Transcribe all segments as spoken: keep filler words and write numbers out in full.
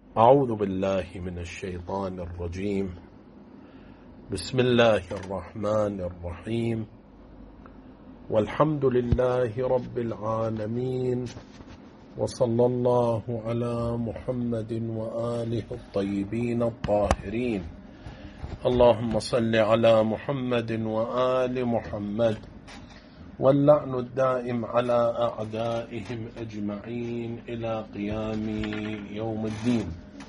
أعوذ بالله من الشيطان الرجيم. بسم الله الرحمن الرحيم، والحمد لله رب العالمين، وصلى الله على محمد وآله الطيبين الطاهرين. اللهم صل على محمد وآل محمد، واللعن الدائم على أعدائهم أجمعين إلى قيام يوم الدين.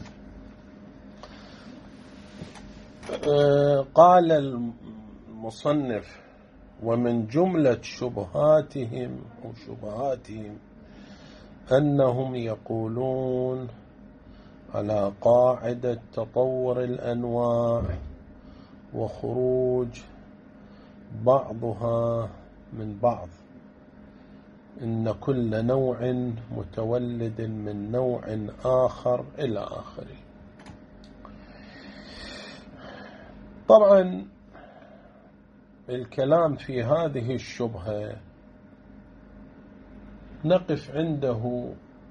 قال المصنف: ومن جملة شبهاتهم أو شبهاتهم أنهم يقولون على قاعدة تطور الأنواع وخروج بعضها من بعض، إن كل نوع متولد من نوع آخر إلى آخره. طبعا الكلام في هذه الشبهة نقف عنده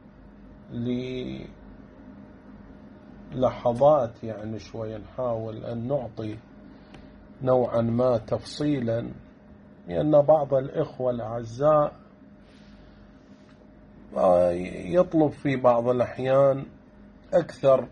للحظات، يعني شوي نحاول أن نعطي نوعا ما تفصيلا، لأن بعض الإخوة الأعزاء يطلب في بعض الأحيان أكثر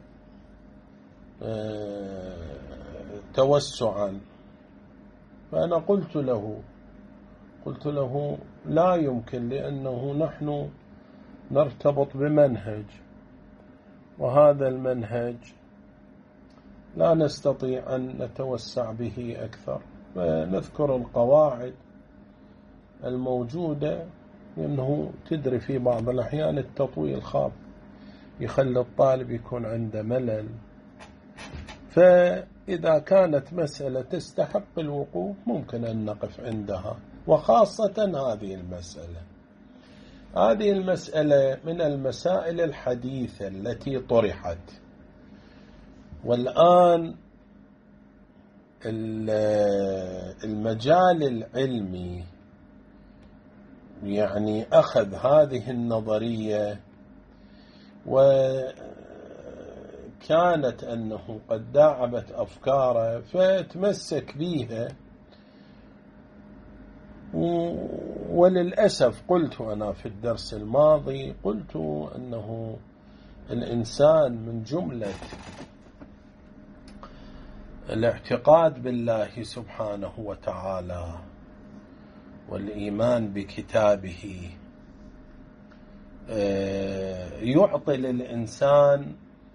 توسعا. فأنا قلت له قلت له لا يمكن، لأنه نحن نرتبط بمنهج، وهذا المنهج لا نستطيع أن نتوسع به أكثر، فنذكر القواعد الموجودة، لأنه تدري في بعض الأحيان التطويل خاف يخلي الطالب يكون عنده ملل. فإذا كانت مسألة تستحق الوقوف ممكن أن نقف عندها، وخاصة هذه المسألة هذه المسألة من المسائل الحديثة التي طرحت، والآن المجال العلمي يعني أخذ هذه النظرية، وكانت أنه قد داعبت أفكاره فتمسك بها. وللأسف قلت أنا في الدرس الماضي قلت أنه الإنسان من جملة الاعتقاد بالله سبحانه وتعالى والإيمان بكتابه يعطي للإنسان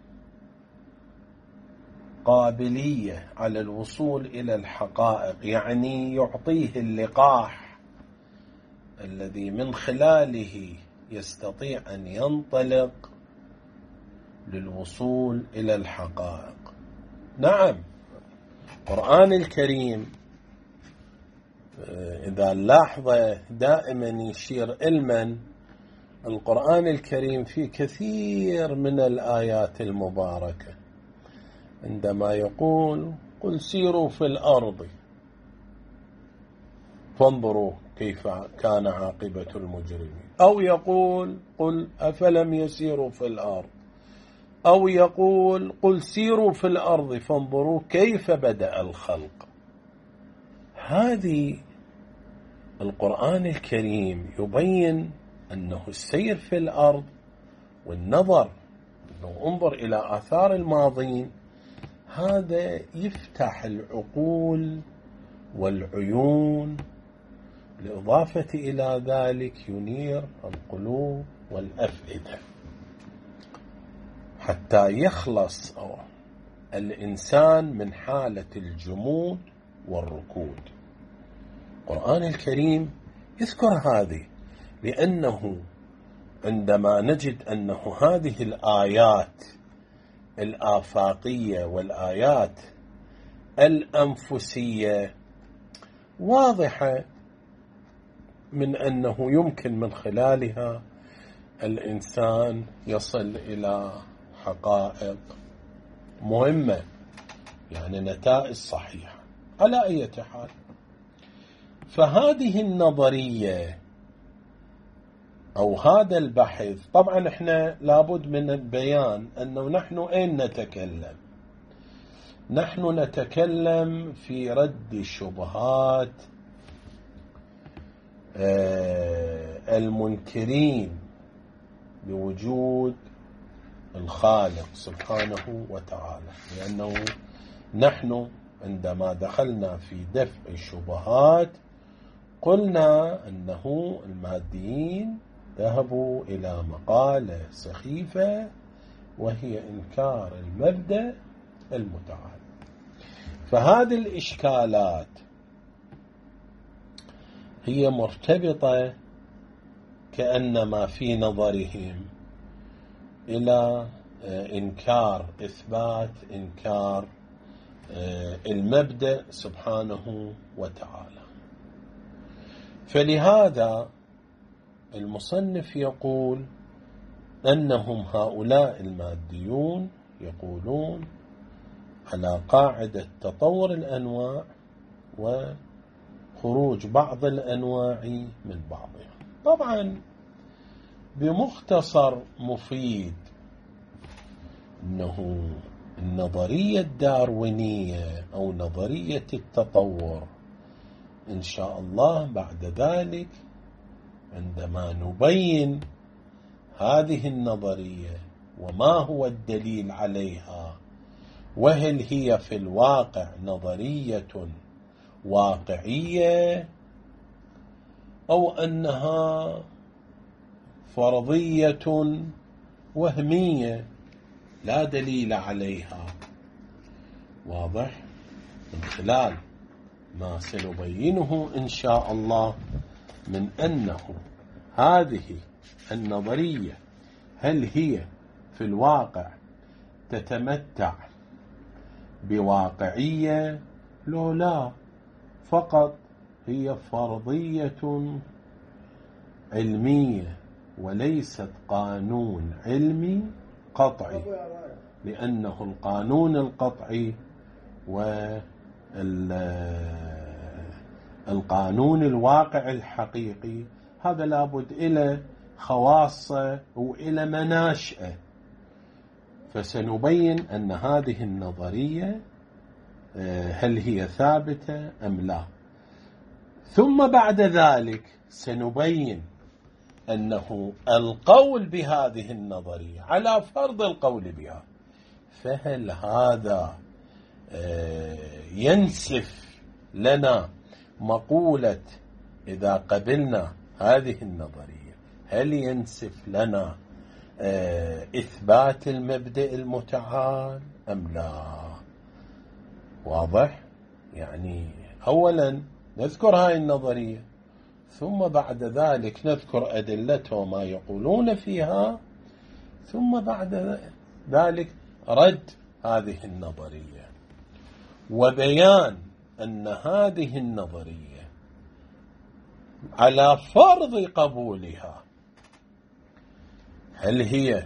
قابلية على الوصول إلى الحقائق، يعني يعطيه اللقاح الذي من خلاله يستطيع أن ينطلق للوصول إلى الحقائق. نعم، القرآن الكريم إذا لاحظ دائما يشير علما، القرآن الكريم فيه كثير من الآيات المباركة، عندما يقول قل سيروا في الأرض فانظروا كيف كان عاقبة المجرمين، أو يقول قل أفلم يسيروا في الأرض، أو يقول قل سيروا في الأرض فانظروا كيف بدأ الخلق. هذه القرآن الكريم يبين أنه السير في الأرض والنظر، أنه انظر إلى آثار الماضين، هذا يفتح العقول والعيون، بالإضافة إلى ذلك ينير القلوب والأفئدة حتى يخلص الإنسان من حالة الجمود والركود. القرآن الكريم يذكر هذه، لأنه عندما نجد أنه هذه الآيات الآفاقية والآيات الأنفسية واضحة من أنه يمكن من خلالها الإنسان يصل إلى حقائق مهمة، يعني نتائج صحيحة. على أي حال، فهذه النظرية أو هذا البحث. طبعا احنا لابد من البيان أنه نحن أين نتكلم؟ نحن نتكلم في رد الشبهات المنكرين بوجود الخالق سبحانه وتعالى، لأنه نحن عندما دخلنا في دفع الشبهات قلنا أنه الماديين ذهبوا إلى مقالة سخيفة وهي إنكار المبدأ المتعال. فهذه الإشكالات هي مرتبطة كأنما في نظرهم إلى إنكار إثبات إنكار المبدأ سبحانه وتعالى. فلهذا المصنف يقول أنهم هؤلاء الماديون يقولون على قاعدة تطور الأنواع وخروج بعض الأنواع من بعضها. طبعا بمختصر مفيد أنه النظرية الداروينية أو نظرية التطور إن شاء الله بعد ذلك عندما نبين هذه النظرية وما هو الدليل عليها، وهل هي في الواقع نظرية واقعية أو أنها فرضية وهمية لا دليل عليها، واضح من خلال ما سنبينه إن شاء الله من أنه هذه النظرية هل هي في الواقع تتمتع بواقعية لو لا، فقط هي فرضية علمية وليست قانون علمي قطعي، لأنه القانون القطعي والقانون الواقع الحقيقي هذا لابد إلى خواصه وإلى مناشئه. فسنبين أن هذه النظرية هل هي ثابتة أم لا، ثم بعد ذلك سنبين أنه القول بهذه النظرية على فرض القول بها، فهل هذا ينسف لنا مقولة إذا قبلنا هذه النظرية هل ينسف لنا إثبات المبدأ المتعال أم لا؟ واضح؟ يعني أولا نذكر هاي النظرية ثم بعد ذلك نذكر أدلتها وما يقولون فيها، ثم بعد ذلك رد هذه النظرية وبيان أن هذه النظرية على فرض قبولها هل هي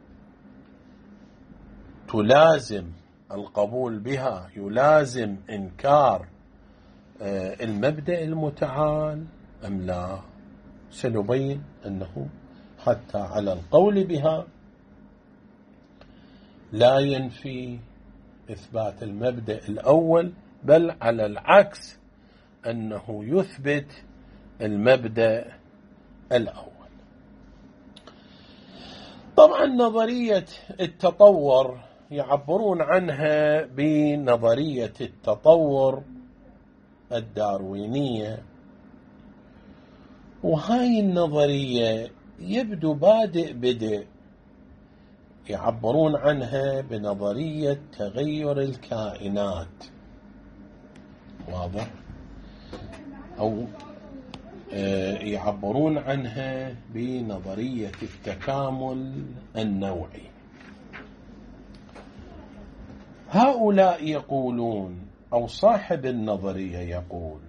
تلازم القبول بها يلازم إنكار المبدأ المتعال أم لا. سنبين أنه حتى على القول بها لا ينفي إثبات المبدأ الأول، بل على العكس أنه يثبت المبدأ الأول. طبعا نظرية التطور يعبرون عنها بنظرية التطور الداروينية، وهاي النظرية يبدو بادئ بدء يعبرون عنها بنظرية تغير الكائنات، واضح، أو يعبرون عنها بنظرية التكامل النوعي. هؤلاء يقولون أو صاحب النظرية يقول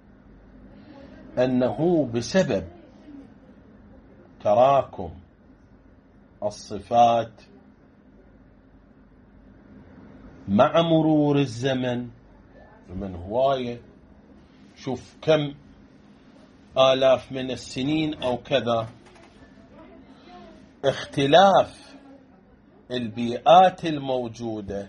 أنه بسبب تراكم الصفات مع مرور الزمن، من هواية شوف كم آلاف من السنين أو كذا، اختلاف البيئات الموجودة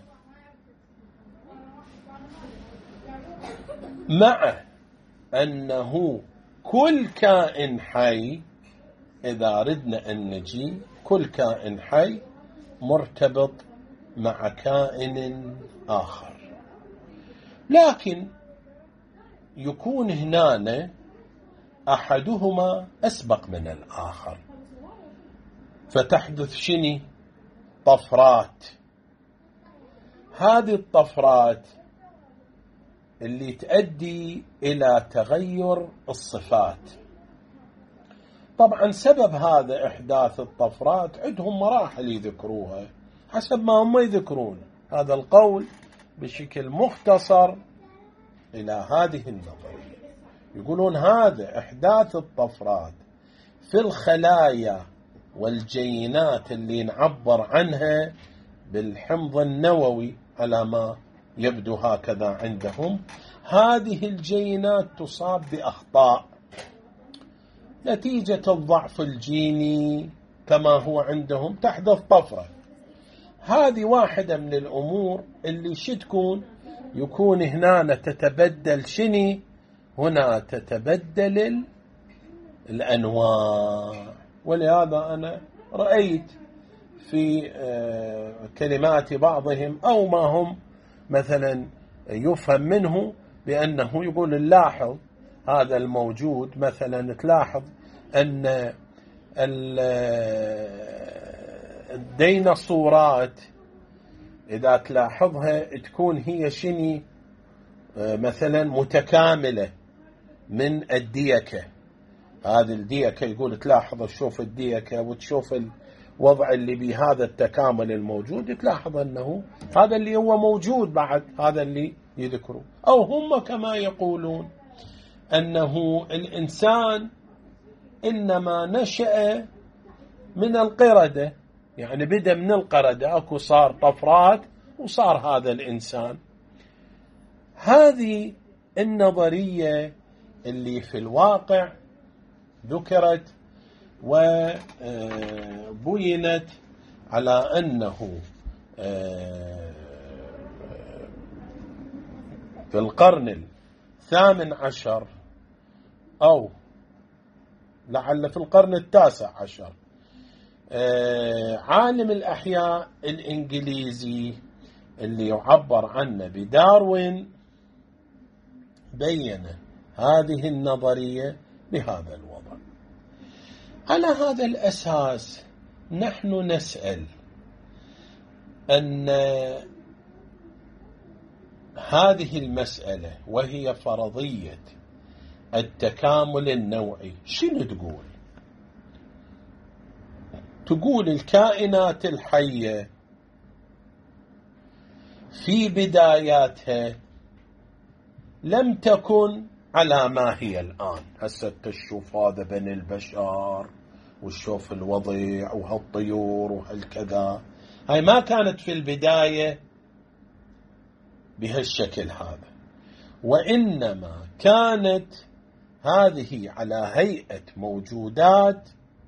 مع أنه كل كائن حي، إذا ردنا أن نجي كل كائن حي مرتبط مع كائن آخر، لكن يكون هنا أحدهما أسبق من الآخر، فتحدث شني؟ طفرات. هذه الطفرات اللي تؤدي إلى تغير الصفات. طبعا سبب هذا إحداث الطفرات عندهم مراحل يذكروها حسب ما هم يذكرون. هذا القول بشكل مختصر إلى هذه النظرية. يقولون هذا إحداث الطفرات في الخلايا والجينات اللي نعبر عنها بالحمض النووي على ما يبدو هكذا عندهم، هذه الجينات تصاب بأخطاء نتيجة الضعف الجيني كما هو عندهم، تحدث طفرة. هذه واحدة من الأمور اللي شتكون يكون هنا تتبدل شني؟ هنا تتبدل الأنواع. ولهذا أنا رأيت في كلمات بعضهم أو ما هم مثلا يفهم منه بأنه يقول نلاحظ هذا الموجود، مثلا تلاحظ أن الديناصورات إذا تلاحظها تكون هي شني مثلا متكاملة من الديكة. هذه الديكة يقول تلاحظ تشوف الديكة وتشوف الوضع اللي بهذا التكامل الموجود، تلاحظ أنه هذا اللي هو موجود بعد، هذا اللي يذكره. أو هم كما يقولون أنه الإنسان إنما نشأ من القردة، يعني بدأ من القردة، أكو صار طفرات وصار هذا الإنسان. هذه النظرية اللي في الواقع ذكرت وبينت على أنه في القرن الثامن عشر أو لعل في القرن التاسع عشر عالم الأحياء الإنجليزي اللي يعبر عنه بداروين بين هذه النظرية بهذا الوضع. على هذا الأساس نحن نسأل أن هذه المسألة وهي فرضية التكامل النوعي شنو تقول؟ تقول الكائنات الحية في بداياتها لم تكن على ما هي الآن. هسه تشوف هذا بني البشر وتشوف الوضع وهالطيور وهالكذا، هاي ما كانت في البداية بهالشكل هذا، وإنما كانت هذه على هيئة موجودات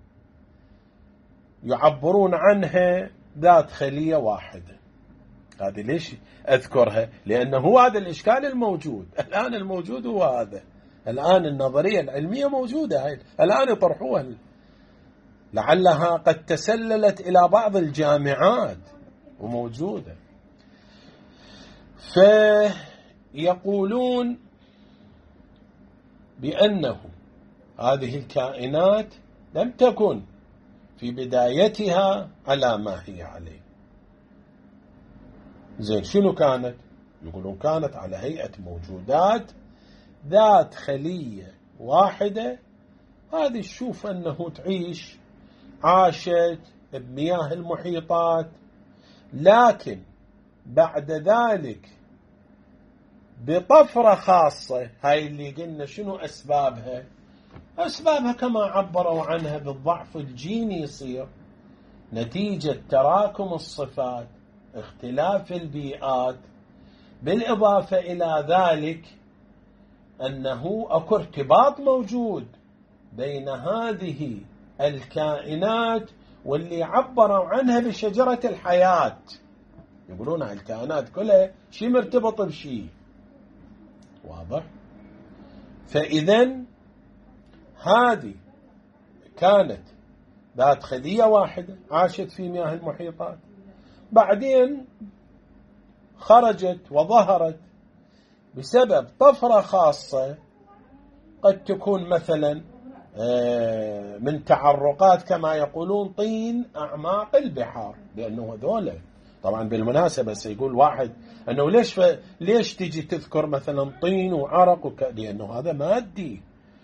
يعبرون عنها ذات خلية واحدة. هذه ليش أذكرها؟ لأنه هو هذا الإشكال الموجود الآن. الموجود هو هذا الآن. النظرية العلمية موجودة هاي الآن يطرحوها، لعلها قد تسللت إلى بعض الجامعات وموجودة. فيقولون بأنه هذه الكائنات لم تكن في بدايتها على ما هي عليه. زين شنو كانت؟ يقولون كانت على هيئة موجودات ذات خلية واحدة. هذه تشوف أنه تعيش، عاشت بمياه المحيطات، لكن بعد ذلك بطفرة خاصة. هاي اللي قلنا شنو أسبابها؟ أسبابها كما عبروا عنها بالضعف الجيني، يصير نتيجة تراكم الصفات، اختلاف البيئات، بالإضافة إلى ذلك أنه أكو ارتباط موجود بين هذه الكائنات واللي عبروا عنها بشجرة الحياة. يقولون الكائنات كلها شيء مرتبط بشيء. واضح؟ فإذا هذه كانت ذات خلية واحدة عاشت في مياه المحيطات، بعدين خرجت وظهرت بسبب طفرة خاصة، قد تكون مثلا من تعرقات كما يقولون طين أعماق البحار، لأنه هذول طبعا بالمناسبة سيقول واحد أنه ليش ف... ليش تيجي تذكر مثلا طين وعرق وك... لأنه هذا مادي،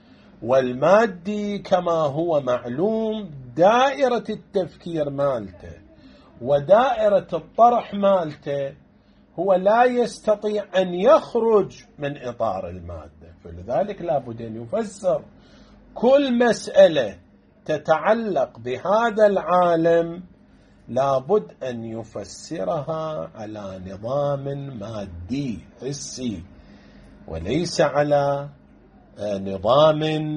والمادي كما هو معلوم دائرة التفكير مالته ودائرة الطرح مالته هو لا يستطيع أن يخرج من إطار المادة، فلذلك لابد أن يفسر كل مسألة تتعلق بهذا العالم، لابد أن يفسرها على نظام مادي حسي وليس على نظام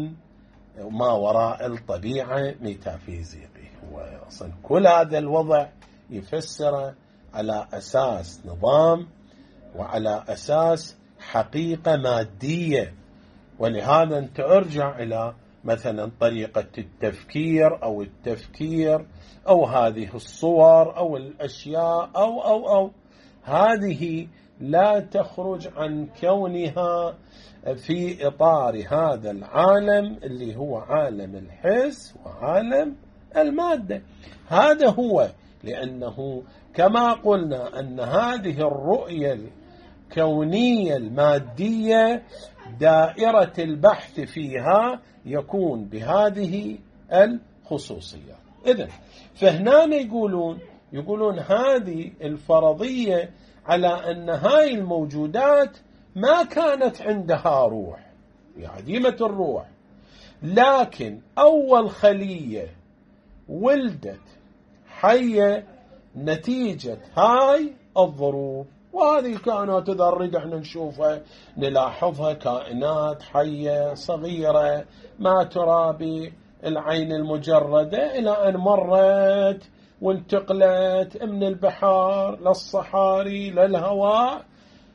ما وراء الطبيعة ميتافيزيقي. وأصلا كل هذا الوضع يفسر على أساس نظام وعلى أساس حقيقة مادية. ولهذا أنت أرجع إلى مثلا طريقة التفكير أو التفكير أو هذه الصور أو الأشياء أو أو أو هذه لا تخرج عن كونها في إطار هذا العالم اللي هو عالم الحس وعالم المادة. هذا هو، لأنه كما قلنا أن هذه الرؤية الكونية المادية دائرة البحث فيها يكون بهذه الخصوصيات. إذن فهنا يقولون يقولون هذه الفرضية على أن هاي الموجودات ما كانت عندها روح، هي عديمة الروح، لكن أول خلية ولدت حية نتيجة هاي الظروف. وهذه الكائنات إذا نريد احنا نشوفها نلاحظها كائنات حية صغيرة ما ترى بالعين المجردة، إلى أن مرت وانتقلت من البحار للصحاري للهواء،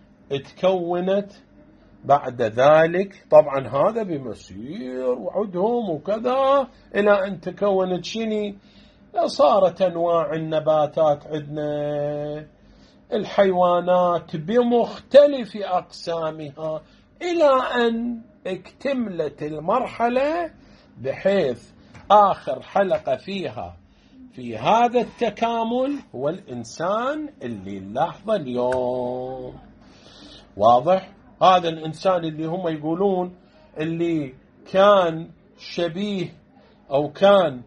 تكونت بعد ذلك طبعا هذا بمسير وعدهم وكذا إلى أن تكونت شني، صارت أنواع النباتات عندنا، الحيوانات بمختلف أقسامها، إلى أن اكتملت المرحلة بحيث آخر حلقة فيها في هذا التكامل هو الإنسان اللي نلاحظه اليوم. واضح؟ هذا الإنسان اللي هم يقولون اللي كان شبيه أو كان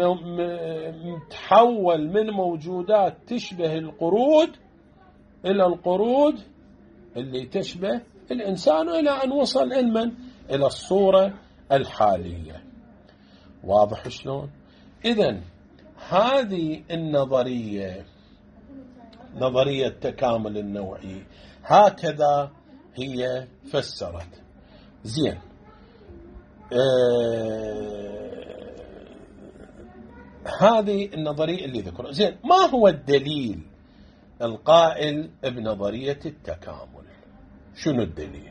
متحول من موجودات تشبه القرود إلى القرود اللي تشبه الإنسان، إلى أن وصل علما إلى الصورة الحالية. واضح شلون؟ إذن هذه النظرية، نظرية التكامل النوعي، هكذا هي فسرت. زين، آه هذه النظرية اللي ذكرها. زين، ما هو الدليل القائل بنظرية التكامل؟ شنو الدليل؟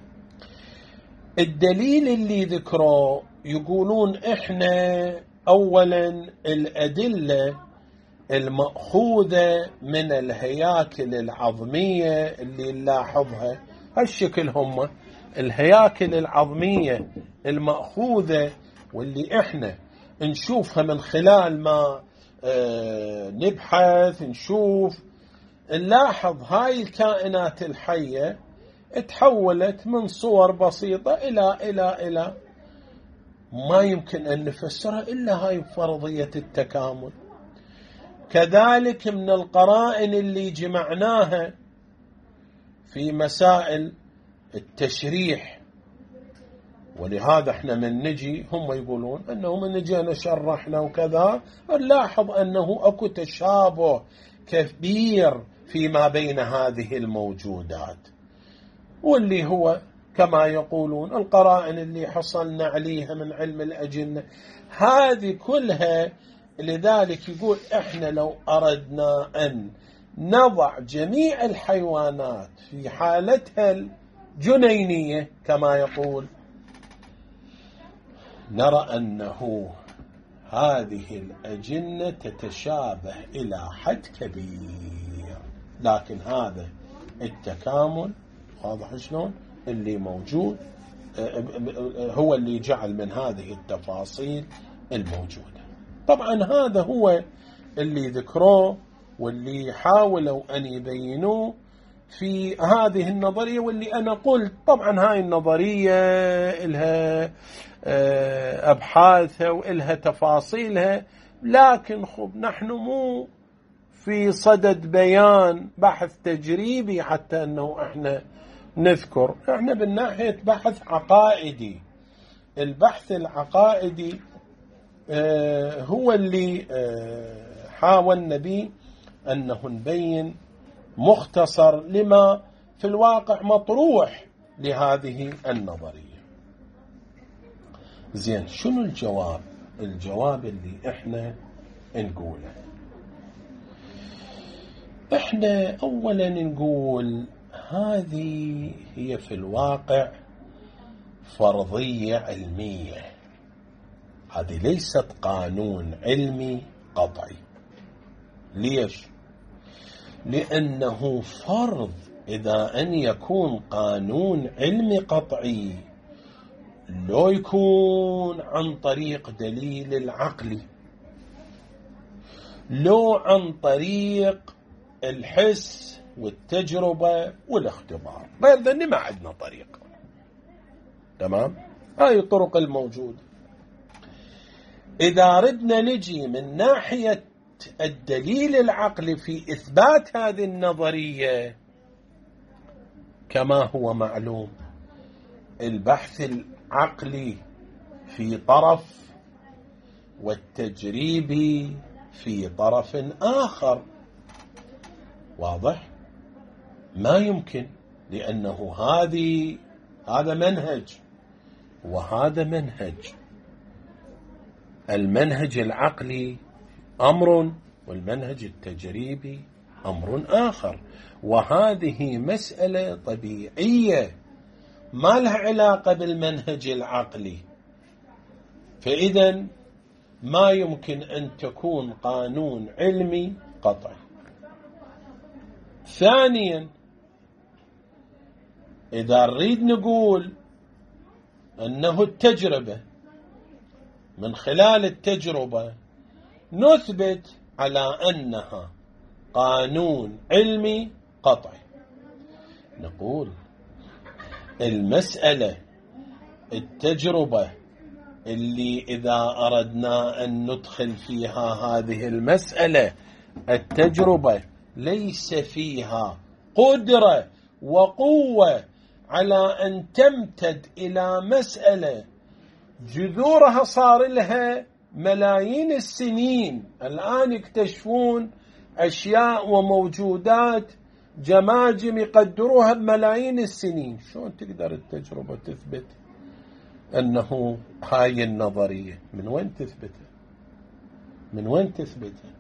الدليل اللي ذكره يقولون إحنا أولا الأدلة المأخوذة من الهياكل العظمية اللي نلاحظها هالشكل، هم الهياكل العظمية المأخوذة واللي إحنا نشوفها من خلال ما آه نبحث نشوف نلاحظ هاي الكائنات الحية تحولت من صور بسيطة إلى إلى إلى ما يمكن أن نفسرها إلا هاي فرضية التكامل. كذلك من القرائن اللي جمعناها في مسائل التشريح، ولهذا احنا من نجي هم يقولون أنه من نجينا شرحنا وكذا نلاحظ أنه أكو تشابه كبير فيما بين هذه الموجودات، واللي هو كما يقولون القرائن اللي حصلنا عليها من علم الأجنة، هذه كلها لذلك يقول إحنا لو أردنا أن نضع جميع الحيوانات في حالتها الجنينية كما يقول، نرى أنه هذه الأجنة تتشابه إلى حد كبير، لكن هذا التكامل واضح شلون اللي موجود هو اللي جعل من هذه التفاصيل الموجودة. طبعا هذا هو اللي ذكروه واللي حاولوا أن يبينوه في هذه النظرية، واللي أنا قلت طبعا هاي النظرية إلها أبحاثها وإلها تفاصيلها، لكن خب نحن مو في صدد بيان بحث تجريبي حتى أنه إحنا نذكر، إحنا بالناحية بحث عقائدي. البحث العقائدي هو اللي حاولنا به أنه نبين مختصر لما في الواقع مطروح لهذه النظرية. زين، شنو الجواب؟ الجواب اللي احنا نقوله، احنا اولا نقول هذه هي في الواقع فرضية علمية، هذه ليست قانون علمي قطعي. ليش؟ لأنه فرض إذا أن يكون قانون علمي قطعي لو يكون عن طريق دليل العقل، لو عن طريق الحس والتجربة والاختبار، غير ذني ما عندنا طريقة. تمام؟ هاي الطرق الموجودة. إذا ردنا نجي من ناحية الدليل العقلي في إثبات هذه النظرية، كما هو معلوم البحث العقلي في طرف والتجريبي في طرف آخر. واضح؟ ما يمكن، لأنه هذه هذا منهج وهذا منهج. المنهج العقلي أمر والمنهج التجريبي أمر آخر، وهذه مسألة طبيعية ما لها علاقة بالمنهج العقلي، فإذا ما يمكن أن تكون قانون علمي قطعي. ثانيا، إذا نريد نقول أنه التجربة من خلال التجربة نثبت على أنها قانون علمي قطعي، نقول المسألة التجربة اللي إذا أردنا أن ندخل فيها هذه المسألة، التجربة ليس فيها قدرة وقوة على أن تمتد إلى مسألة جذورها صار لها ملايين السنين. الآن يكتشفون أشياء وموجودات جماجم يقدروها بملايين السنين، شلون تقدر التجربة تثبت أنه هاي النظرية؟ من وين تثبتها؟ من وين تثبتها؟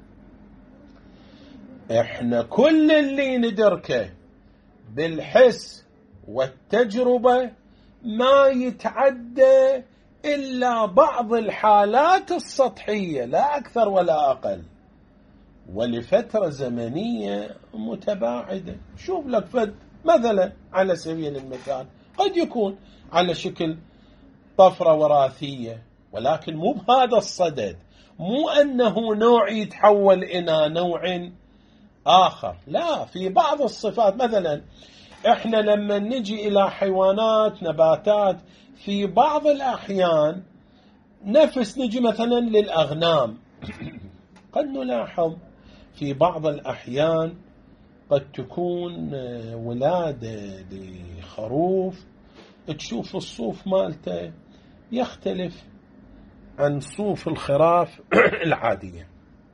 احنا كل اللي ندركه بالحس والتجربة ما يتعدى إلا بعض الحالات السطحية، لا أكثر ولا أقل، ولفترة زمنية متباعدة. شوف لك فد مثلا على سبيل المثال قد يكون على شكل طفرة وراثية، ولكن مو بهذا الصدد، مو أنه نوع يتحول إلى نوع آخر، لا. في بعض الصفات مثلا إحنا لما نجي إلى حيوانات نباتات في بعض الأحيان نفس نجي مثلا للأغنام قد نلاحظ في بعض الأحيان قد تكون ولادة لخروف تشوف الصوف مالته يختلف عن صوف الخراف العادية.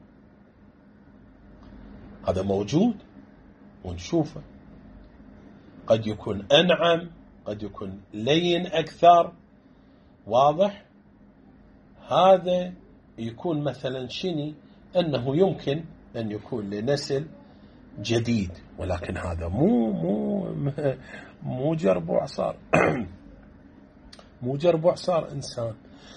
هذا موجود ونشوفه، قد يكون أنعم، قد يكون لين أكثر. واضح؟ هذا يكون مثلا شني أنه يمكن أن يكون لنسل جديد، ولكن هذا مو مو مو جرب وعصار مو جرب وعصار إنسان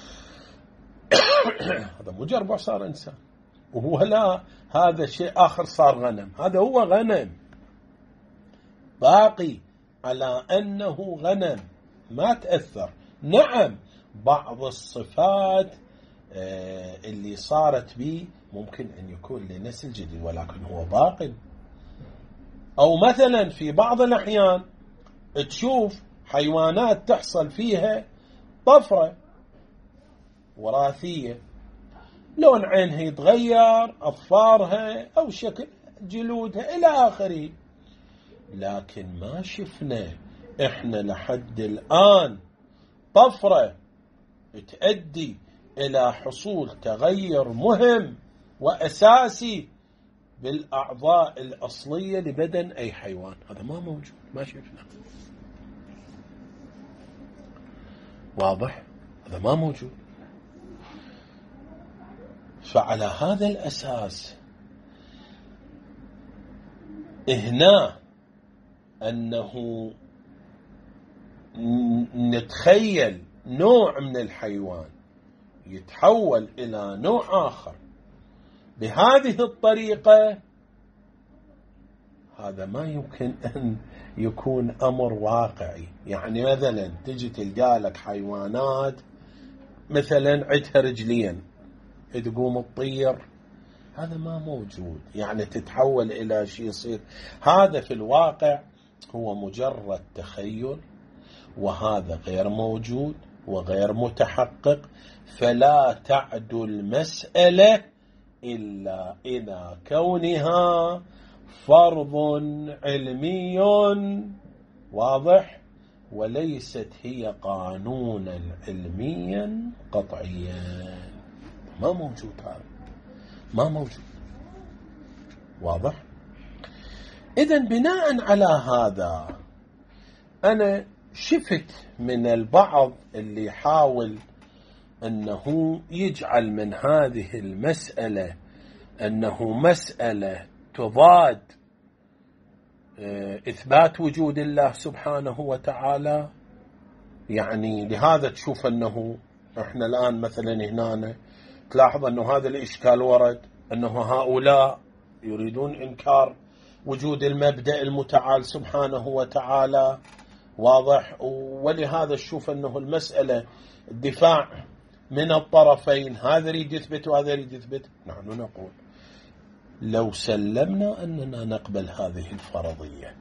هذا مو جرب وعصار إنسان، وهو لا هذا شيء آخر صار غنم، هذا هو غنم باقي على أنه غنم ما تأثر. نعم بعض الصفات اللي صارت به ممكن أن يكون لنسل جديد ولكن هو باق. أو مثلا في بعض الأحيان تشوف حيوانات تحصل فيها طفرة وراثية، لون عينها يتغير، أظفارها أو شكل جلودها إلى آخره، لكن ما شفنا إحنا لحد الآن طفرة تؤدي إلى حصول تغير مهم وأساسي بالأعضاء الأصلية لبدن أي حيوان. هذا ما موجود، ما شفنا. واضح؟ هذا ما موجود. فعلى هذا الأساس هنا أنه نتخيل نوع من الحيوان يتحول إلى نوع آخر بهذه الطريقة، هذا ما يمكن أن يكون أمر واقعي. يعني مثلا تجي تلقى لك حيوانات مثلا عندها رجلين تقوم تطير، هذا ما موجود، يعني تتحول إلى شيء يصير. هذا في الواقع هو مجرد تخيل، وهذا غير موجود وغير متحقق، فلا تعدو المسألة إلا إلى كونها فرض علمي واضح، وليست هي قانونا علميا قطعيا. ما موجود، هذا ما موجود. واضح؟ إذن بناء على هذا أنا شفت من البعض اللي يحاول أنه يجعل من هذه المسألة أنه مسألة تضاد إثبات وجود الله سبحانه وتعالى. يعني لهذا تشوف أنه إحنا الآن مثلا هنا تلاحظ أنه هذا الإشكال ورد، أنه هؤلاء يريدون إنكار وجود المبدأ المتعال سبحانه وتعالى. واضح؟ ولهذا تشوف أنه المسألة الدفاع من الطرفين، هذا يريد يثبت وهذا يريد يثبت. نحن نقول لو سلمنا أننا نقبل هذه الفرضية،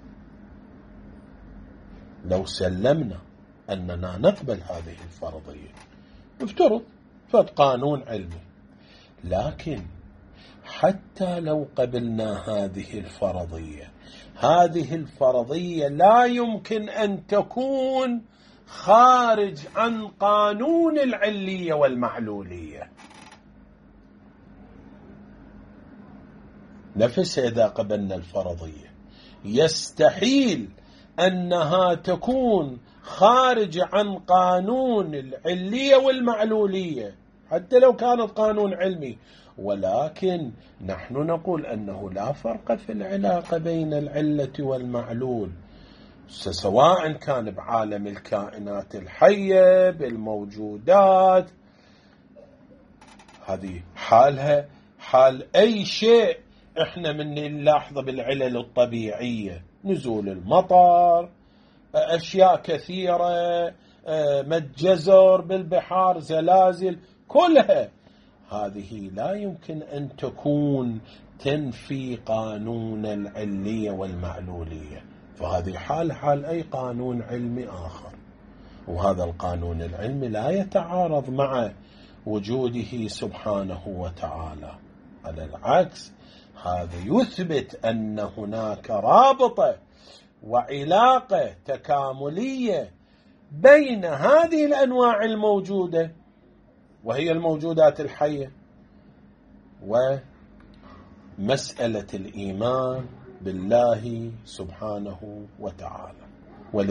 لو سلمنا أننا نقبل هذه الفرضية، افترض فد قانون علمي، لكن حتى لو قبلنا هذه الفرضية، هذه الفرضية لا يمكن أن تكون خارج عن قانون العلية والمعلولية. نفس إذا قبلنا الفرضية يستحيل أنها تكون خارج عن قانون العلية والمعلولية حتى لو كانت قانون علمي. ولكن نحن نقول أنه لا فرق في العلاقة بين العلة والمعلول، سواء كان بعالم الكائنات الحية بالموجودات، هذه حالها حال أي شيء إحنا من نلاحظه بالعلل الطبيعية، نزول المطر، أشياء كثيرة، مد جزر بالبحار، زلازل، كلها هذه لا يمكن أن تكون تنفي قانون العلية والمعلولية، فهذه حال حال أي قانون علمي آخر. وهذا القانون العلمي لا يتعارض مع وجوده سبحانه وتعالى، على العكس هذا يثبت أن هناك رابطة وعلاقة تكاملية بين هذه الأنواع الموجودة وهي الموجودات الحية ومسألة الإيمان بالله سبحانه وتعالى.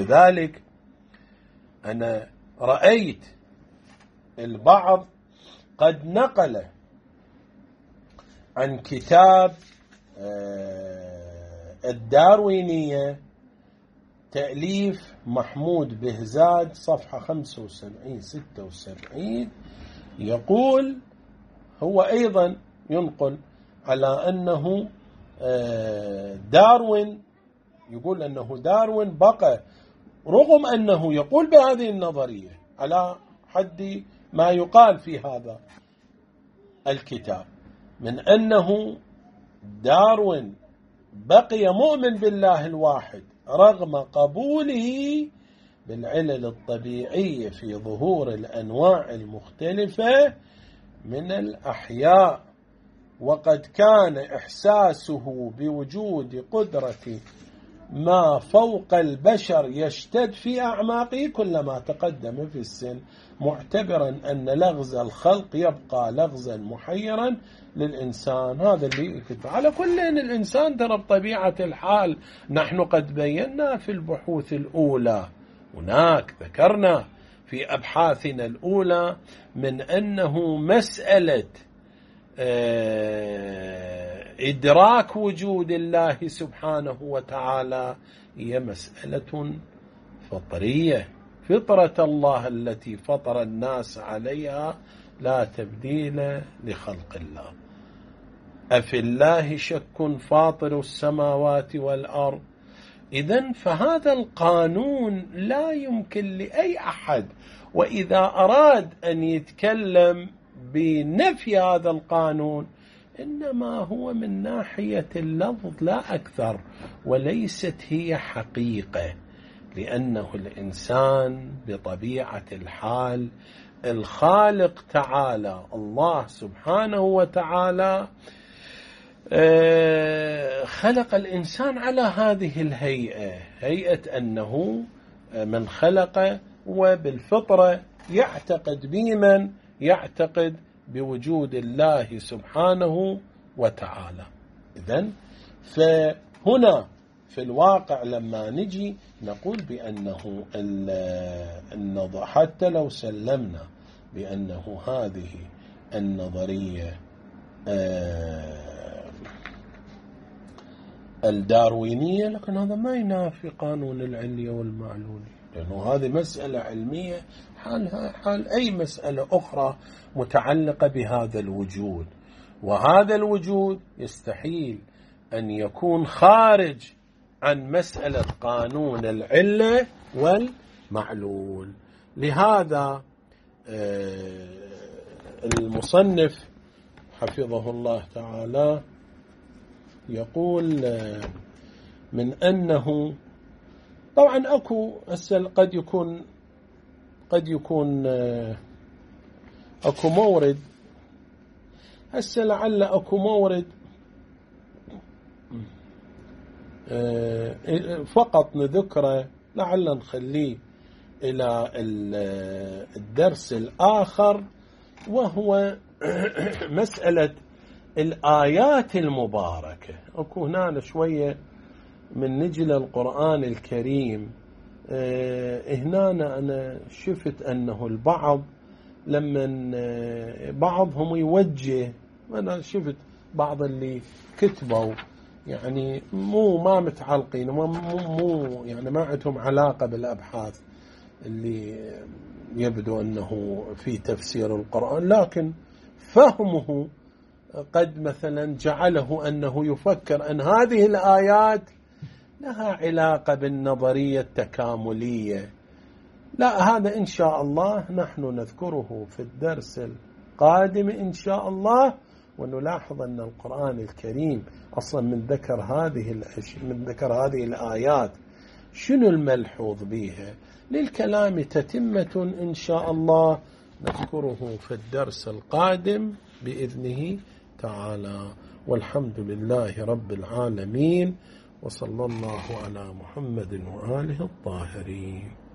ولذلك أنا رأيت البعض قد نقل عن كتاب الداروينية تأليف محمود بهزاد صفحة خمسة وسبعين ستة وسبعين، يقول هو أيضا ينقل على أنه داروين، يقول أنه داروين بقى رغم أنه يقول بهذه النظرية على حد ما يقال في هذا الكتاب من أنه داروين بقي مؤمن بالله الواحد رغم قبوله بالعلل الطبيعية في ظهور الأنواع المختلفة من الأحياء، وقد كان إحساسه بوجود قدرة ما فوق البشر يشتد في أعماقه كلما تقدم في السن، معتبرا أن لغز الخلق يبقى لغزا محيرا للإنسان. هذا اللي يكتب على كل أن الإنسان ترى بطبيعة الحال، نحن قد بينا في البحوث الأولى هناك ذكرنا في أبحاثنا الأولى من أنه مسألة إدراك وجود الله سبحانه وتعالى هي مسألة فطرية، فطرة الله التي فطر الناس عليها لا تبديل لخلق الله. أفي الله شك فاطر السماوات والأرض. إذن فهذا القانون لا يمكن لأي أحد، وإذا أراد أن يتكلم بنفي هذا القانون إنما هو من ناحية اللفظ لا أكثر، وليست هي حقيقة، لأنه الإنسان بطبيعة الحال الخالق تعالى الله سبحانه وتعالى خلق الإنسان على هذه الهيئة، هيئة أنه من خلق وبالفطرة يعتقد بمن يعتقد بوجود الله سبحانه وتعالى. إذن فهنا في الواقع لما نجي نقول بأنه النظر حتى لو سلمنا بأنه هذه النظرية الداروينية، لكن هذا ما ينافي قانون العلية والمعلولية، لأنه هذه مسألة علمية حالها حال أي مسألة أخرى متعلقة بهذا الوجود، وهذا الوجود يستحيل أن يكون خارج عن مسألة قانون العلة والمعلول. لهذا المصنف حفظه الله تعالى يقول من أنه طبعا أكو قد يكون قد يكون أكو مورد، هسه لعل أكو مورد فقط نذكره، لعل نخليه إلى الدرس الآخر، وهو مسألة الآيات المباركة. أكو هنا شوية من نجل القرآن الكريم. هنا أنا شفت أنه البعض لما بعضهم يوجه، أنا شفت بعض اللي كتبوا يعني مو ما متعلقين، مو, مو يعني ما عندهم علاقة بالأبحاث اللي يبدو أنه في تفسير القرآن، لكن فهمه قد مثلا جعله أنه يفكر أن هذه الآيات لها علاقة بالنظرية التكاملية. لا، هذا إن شاء الله نحن نذكره في الدرس القادم إن شاء الله، ونلاحظ أن القرآن الكريم أصلا من ذكر هذه من ذكر هذه الآيات شنو الملحوظ بها للكلام تتمة إن شاء الله نذكره في الدرس القادم بإذنه تعالى. والحمد لله رب العالمين، وصلى الله على محمد وآله الطاهرين.